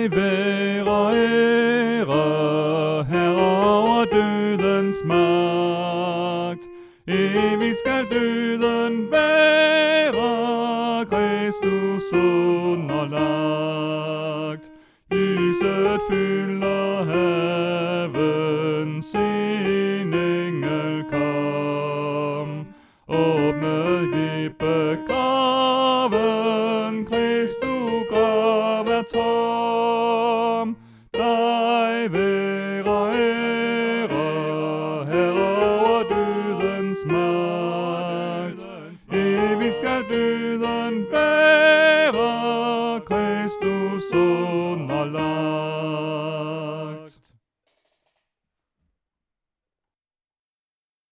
Dig være ære, Herre over dødens magt. Evigt skal døden være Kristus underlagt. Lyset fylder haven, sin engel kom. Åbne gippegraven, Kristu grav er tom. Dig være ære, Herre over dødens magt. Evigt skal døden være